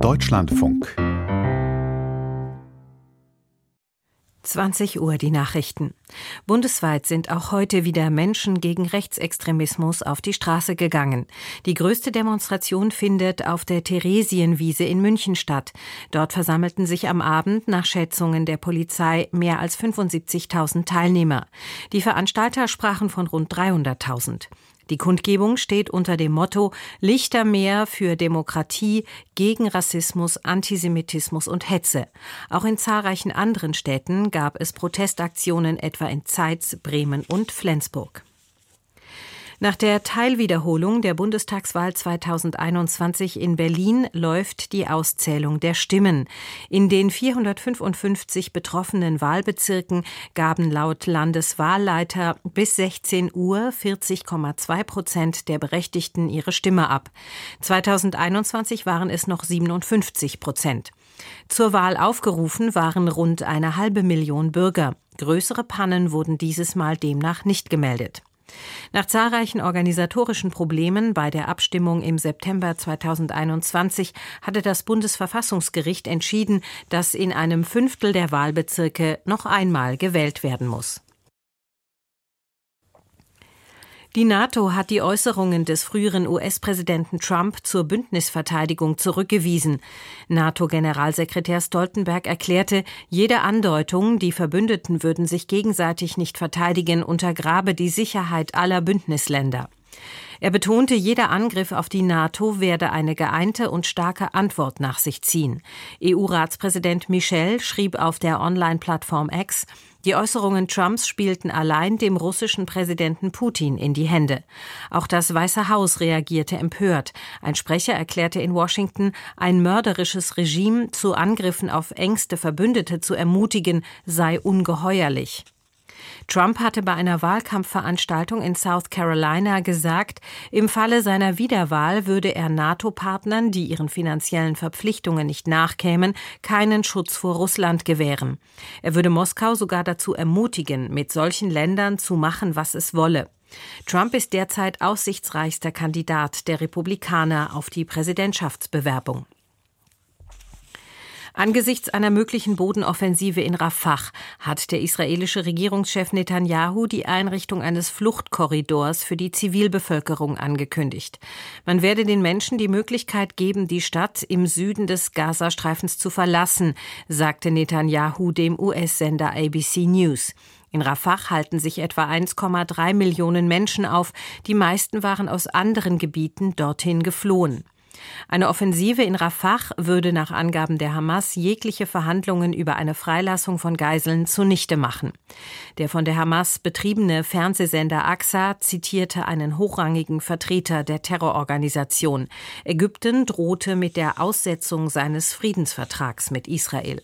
Deutschlandfunk. 20 Uhr die Nachrichten. Bundesweit sind auch heute wieder Menschen gegen Rechtsextremismus auf die Straße gegangen. Die größte Demonstration findet auf der Theresienwiese in München statt. Dort versammelten sich am Abend nach Schätzungen der Polizei mehr als 75.000 Teilnehmer. Die Veranstalter sprachen von rund 300.000. Die Kundgebung steht unter dem Motto Lichtermeer für Demokratie, gegen Rassismus, Antisemitismus und Hetze. Auch in zahlreichen anderen Städten gab es Protestaktionen, etwa in Zeitz, Bremen und Flensburg. Nach der Teilwiederholung der Bundestagswahl 2021 in Berlin läuft die Auszählung der Stimmen. In den 455 betroffenen Wahlbezirken gaben laut Landeswahlleiter bis 16 Uhr 40,2% der Berechtigten ihre Stimme ab. 2021 waren es noch 57%. Zur Wahl aufgerufen waren rund 500.000 Bürger. Größere Pannen wurden dieses Mal demnach nicht gemeldet. Nach zahlreichen organisatorischen Problemen bei der Abstimmung im September 2021 hatte das Bundesverfassungsgericht entschieden, dass in einem Fünftel der Wahlbezirke noch einmal gewählt werden muss. Die NATO hat die Äußerungen des früheren US-Präsidenten Trump zur Bündnisverteidigung zurückgewiesen. NATO-Generalsekretär Stoltenberg erklärte, jede Andeutung, die Verbündeten würden sich gegenseitig nicht verteidigen, untergrabe die Sicherheit aller Bündnisländer. Er betonte, jeder Angriff auf die NATO werde eine geeinte und starke Antwort nach sich ziehen. EU-Ratspräsident Michel schrieb auf der Online-Plattform X, die Äußerungen Trumps spielten allein dem russischen Präsidenten Putin in die Hände. Auch das Weiße Haus reagierte empört. Ein Sprecher erklärte in Washington, ein mörderisches Regime zu Angriffen auf engste Verbündete zu ermutigen, sei ungeheuerlich. Trump hatte bei einer Wahlkampfveranstaltung in South Carolina gesagt, im Falle seiner Wiederwahl würde er NATO-Partnern, die ihren finanziellen Verpflichtungen nicht nachkämen, keinen Schutz vor Russland gewähren. Er würde Moskau sogar dazu ermutigen, mit solchen Ländern zu machen, was es wolle. Trump ist derzeit aussichtsreichster Kandidat der Republikaner auf die Präsidentschaftsbewerbung. Angesichts einer möglichen Bodenoffensive in Rafah hat der israelische Regierungschef Netanyahu die Einrichtung eines Fluchtkorridors für die Zivilbevölkerung angekündigt. Man werde den Menschen die Möglichkeit geben, die Stadt im Süden des Gazastreifens zu verlassen, sagte Netanyahu dem US-Sender ABC News. In Rafah halten sich etwa 1,3 Millionen Menschen auf. Die meisten waren aus anderen Gebieten dorthin geflohen. Eine Offensive in Rafah würde nach Angaben der Hamas jegliche Verhandlungen über eine Freilassung von Geiseln zunichte machen. Der von der Hamas betriebene Fernsehsender AXA zitierte einen hochrangigen Vertreter der Terrororganisation. Ägypten drohte mit der Aussetzung seines Friedensvertrags mit Israel.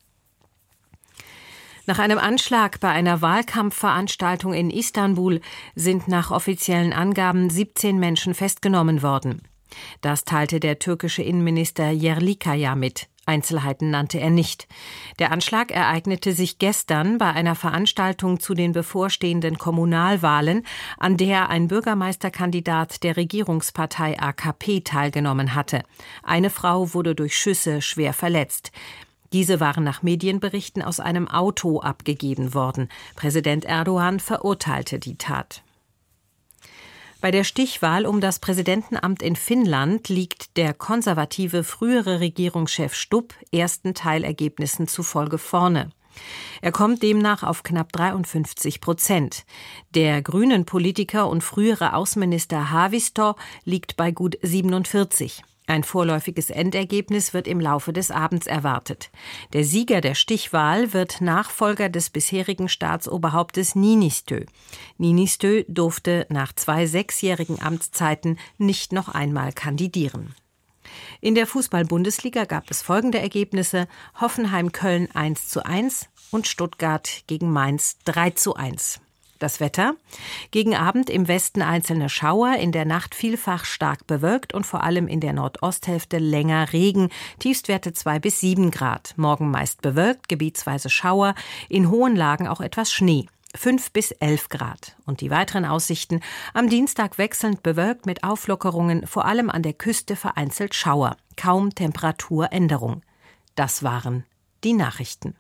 Nach einem Anschlag bei einer Wahlkampfveranstaltung in Istanbul sind nach offiziellen Angaben 17 Menschen festgenommen worden. Das teilte der türkische Innenminister Yerlikaya mit. Einzelheiten nannte er nicht. Der Anschlag ereignete sich gestern bei einer Veranstaltung zu den bevorstehenden Kommunalwahlen, an der ein Bürgermeisterkandidat der Regierungspartei AKP teilgenommen hatte. Eine Frau wurde durch Schüsse schwer verletzt. Diese waren nach Medienberichten aus einem Auto abgegeben worden. Präsident Erdogan verurteilte die Tat. Bei der Stichwahl um das Präsidentenamt in Finnland liegt der konservative frühere Regierungschef Stubb ersten Teilergebnissen zufolge vorne. Er kommt demnach auf knapp 53%. Der grünen Politiker und frühere Außenminister Haavisto liegt bei gut 47%. Ein vorläufiges Endergebnis wird im Laufe des Abends erwartet. Der Sieger der Stichwahl wird Nachfolger des bisherigen Staatsoberhauptes Niinistö. Niinistö durfte nach 2 6-jährigen Amtszeiten nicht noch einmal kandidieren. In der Fußball-Bundesliga gab es folgende Ergebnisse: Hoffenheim-Köln 1:1 und Stuttgart gegen Mainz 3:1. Das Wetter: Gegen Abend im Westen einzelne Schauer, in der Nacht vielfach stark bewölkt und vor allem in der Nordosthälfte länger Regen, Tiefstwerte 2 bis 7 Grad. Morgen meist bewölkt, gebietsweise Schauer, in hohen Lagen auch etwas Schnee. 5 bis 11 Grad. Und die weiteren Aussichten: am Dienstag wechselnd bewölkt mit Auflockerungen, vor allem an der Küste vereinzelt Schauer. Kaum Temperaturänderung. Das waren die Nachrichten.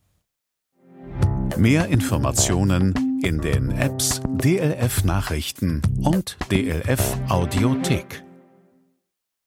Mehr Informationen in den Apps DLF Nachrichten und DLF Audiothek.